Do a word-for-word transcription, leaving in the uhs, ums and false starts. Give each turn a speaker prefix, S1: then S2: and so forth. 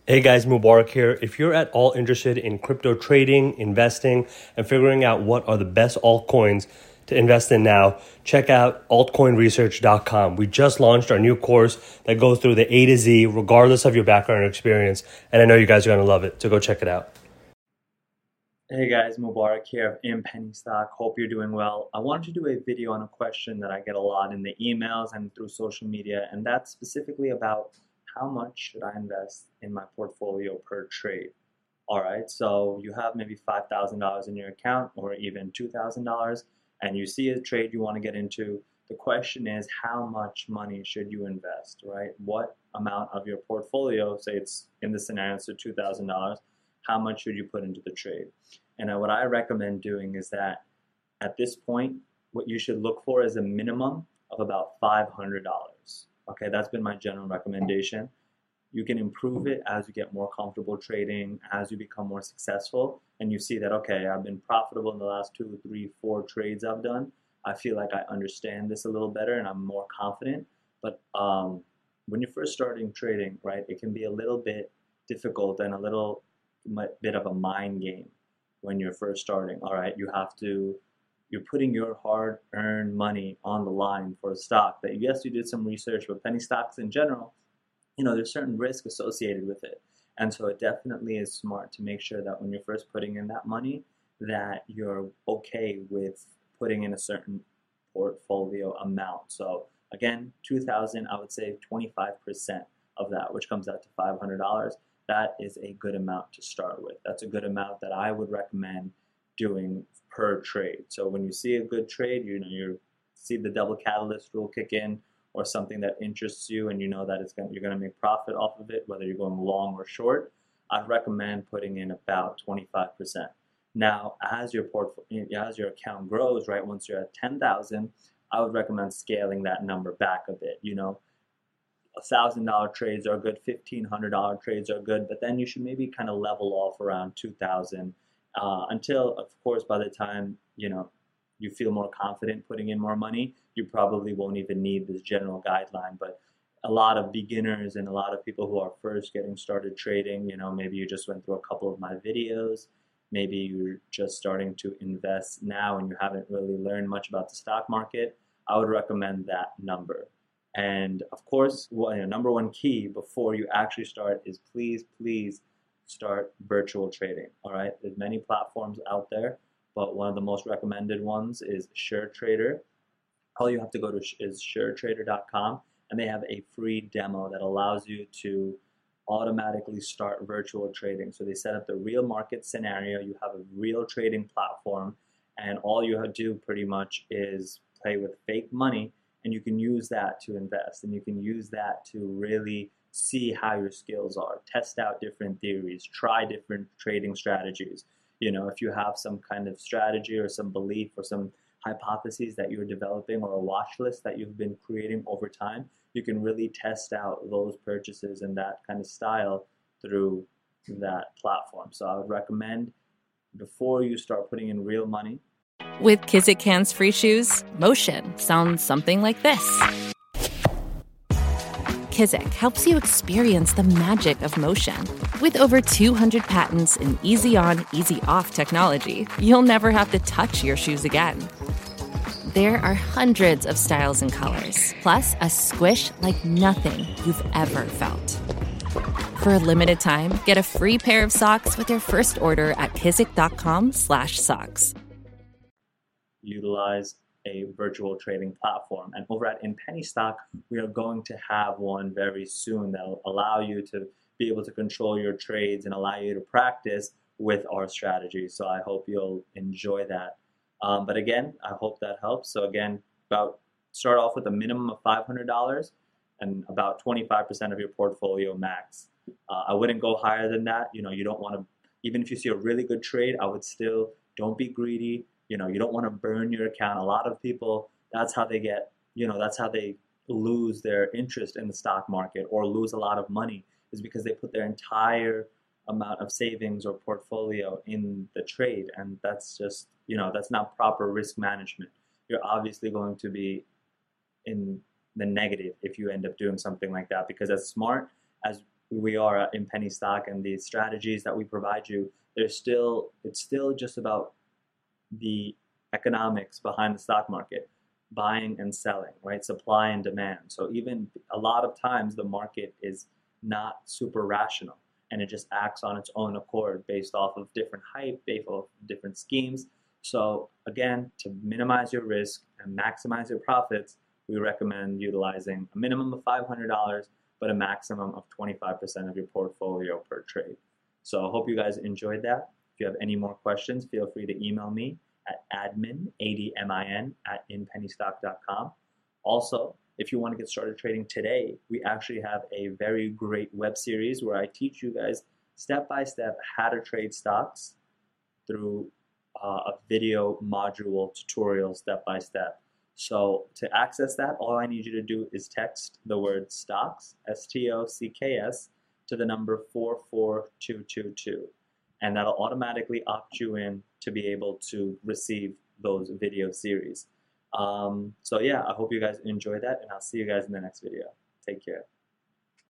S1: Hey guys, Mubarak here. If you're at all interested in crypto trading, investing, and figuring out what are the best altcoins to invest in now, check out altcoin research dot com. We just launched our new course that goes through the A to Z, regardless of your background or experience, and I know you guys are going to love it, so go check it out.
S2: Hey guys, Mubarak here of In Penny Stock. Hope you're doing well. I wanted to do a video on a question that I get a lot in the emails and through social media, and that's specifically about how much should I invest in my portfolio per trade. All right, so you have maybe five thousand dollars in your account or even two thousand dollars, and you see a trade you want to get into. The question is, how much money should you invest, right? What amount of your portfolio, say it's in the scenario, so two thousand dollars, how much should you put into the trade? And what I recommend doing is that at this point, what you should look for is a minimum of about five hundred dollars. Okay, that's been my general recommendation. You can improve it as you get more comfortable trading, as you become more successful, and you see that, okay, I've been profitable in the last two, three, four trades I've done. I feel like I understand this a little better and I'm more confident. But um, when you're first starting trading, right, it can be a little bit difficult and a little bit of a mind game when you're first starting. All right, you have to, you're putting your hard-earned money on the line for a stock that, yes, you did some research, but penny stocks in general, you know, there's certain risk associated with it. And so it definitely is smart to make sure that when you're first putting in that money, that you're okay with putting in a certain portfolio amount. So again, two thousand, I would say twenty-five percent of that, which comes out to five hundred dollars. That is a good amount to start with. That's a good amount that I would recommend doing per trade. So when you see a good trade, you know, you see the double catalyst rule kick in, or something that interests you and you know that it's going, you're going to make profit off of it, whether you're going long or short, I'd recommend putting in about twenty-five percent. Now, as your portfolio, as your account grows, right, once you're at ten thousand, I would recommend scaling that number back a bit. You know, one thousand dollar trades are good, fifteen hundred dollar trades are good, but then you should maybe kind of level off around two thousand uh, until, of course, by the time, you know, you feel more confident putting in more money, you probably won't even need this general guideline. But a lot of beginners and a lot of people who are first getting started trading, you know, maybe you just went through a couple of my videos, maybe you're just starting to invest now and you haven't really learned much about the stock market, I would recommend that number. And of course, well, you know, number one key before you actually start is please, please start virtual trading. All right, there's many platforms out there, but one of the most recommended ones is SureTrader. All you have to go to is sure trader dot com, and they have a free demo that allows you to automatically start virtual trading. So they set up the real market scenario. You have a real trading platform, and all you have to do pretty much is play with fake money, and you can use that to invest, and you can use that to really see how your skills are, test out different theories, try different trading strategies. You know, if you have some kind of strategy or some belief or some hypotheses that you're developing or a watch list that you've been creating over time, you can really test out those purchases and that kind of style through that platform. So I would recommend, before you start putting in real money.
S3: With Kizik Hands Free Shoes, motion sounds something like this. Kizik helps you experience the magic of motion. With over two hundred patents and easy-on, easy-off technology, you'll never have to touch your shoes again. There are hundreds of styles and colors, plus a squish like nothing you've ever felt. For a limited time, get a free pair of socks with your first order at kizik dot com slash socks.
S2: Utilize a virtual trading platform. And over at In Penny Stock, we are going to have one very soon that will allow you to be able to control your trades and allow you to practice with our strategy. So I hope you'll enjoy that. Um, but again, I hope that helps. So again, about start off with a minimum of five hundred dollars and about twenty-five percent of your portfolio max. Uh, I wouldn't go higher than that. You know, you don't want to, even if you see a really good trade, I would still, don't be greedy. You know, you don't want to burn your account. A lot of people, that's how they get, you know, that's how they lose their interest in the stock market or lose a lot of money, is because they put their entire amount of savings or portfolio in the trade. And that's just, you know, that's not proper risk management. You're obviously going to be in the negative if you end up doing something like that, because as smart as we are in penny stock and the strategies that we provide you, there's still, it's still just about the economics behind the stock market, buying and selling, right? Supply and demand. So even a lot of times the market is not super rational and it just acts on its own accord based off of different hype, based off different schemes. So again, to minimize your risk and maximize your profits, we recommend utilizing a minimum of five hundred dollars, but a maximum of twenty-five percent of your portfolio per trade. So I hope you guys enjoyed that. If you have any more questions, feel free to email me at admin, A D M I N, at in penny stock dot com. Also, if you want to get started trading today, we actually have a very great web series where I teach you guys step-by-step how to trade stocks through uh, a video module tutorial step-by-step. So to access that, all I need you to do is text the word stocks, S T O C K S, to the number four four two two two. And that'll automatically opt you in to be able to receive those video series. Um, so yeah, I hope you guys enjoy that, and I'll see you guys in the next video. Take care.